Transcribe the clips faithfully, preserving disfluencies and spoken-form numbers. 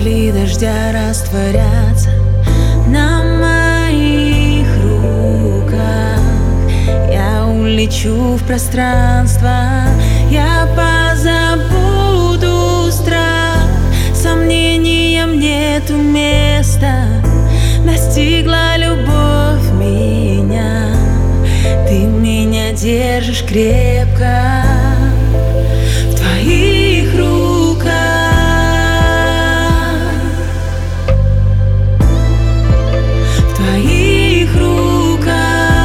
Капли дождя растворятся на моих руках. Я улечу в пространство, я позабуду страх. Сомнениям нету места, настигла любовь меня. Ты меня держишь крепко в твоих руках. В твоих руках.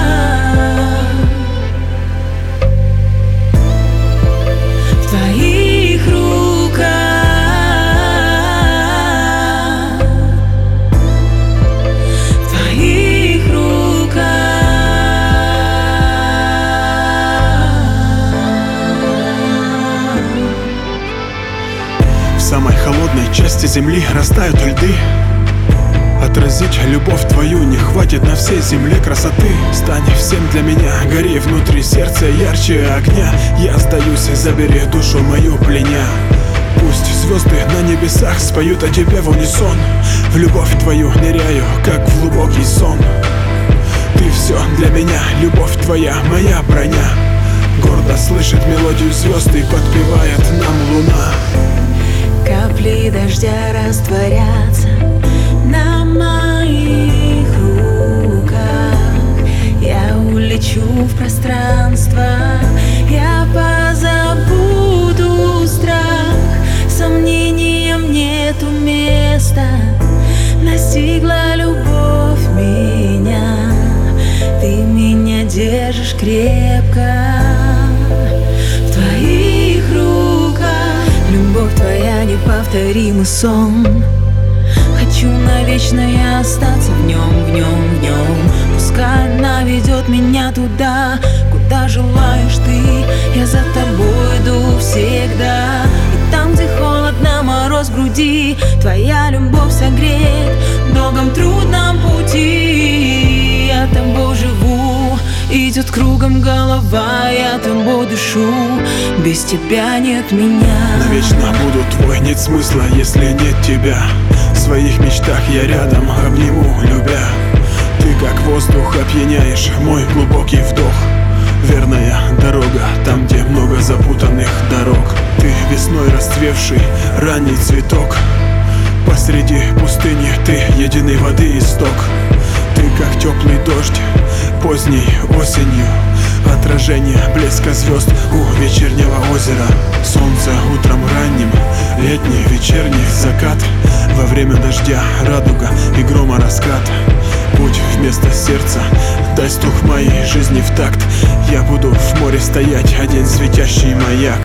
В твоих руках. В твоих В самой холодной части земли растают льды. Отразить любовь твою не хватит на всей земле красоты. Стань всем для меня, гори внутри сердца ярче огня. Я сдаюсь, забери душу мою пленя. Пусть звезды на небесах споют о тебе в унисон. В любовь твою ныряю, как в глубокий сон. Ты все для меня, любовь твоя, моя броня. Гордо слышит мелодию звезд и подпевает нам луна. Капли дождя растворятся на моих руках. Я улечу в пространство, я позабуду страх. Сомнениям нету места, настигла любовь меня. Ты меня держишь крепко в твоих руках. Любовь твоя неповторимый сон. Хочу навечно я остаться в нем, в нем, в нем. Пускай она ведет меня туда, куда желаешь ты. Я за тобой иду всегда. И там, где холодно, мороз в груди, твоя любовь согреет в долгом трудном пути. Я тобой живу, идет кругом голова, я тобой дышу, без тебя нет меня. Навечно буду твой, нет смысла, если нет тебя. В своих мечтах я рядом, обниму, любя. Ты как воздух опьяняешь мой глубокий вдох. Верная дорога, там, где много запутанных дорог. Ты весной расцвевший ранний цветок. Посреди пустыни ты единой воды исток. Ты как теплый дождь поздней осенью. Отражение блеска звезд у вечернего озера. Солнце утром ранним, летний вечерний закат. Во время дождя радуга и грома раскат. Путь вместо сердца, дай стук моей жизни в такт. Я буду в море стоять, один светящий маяк.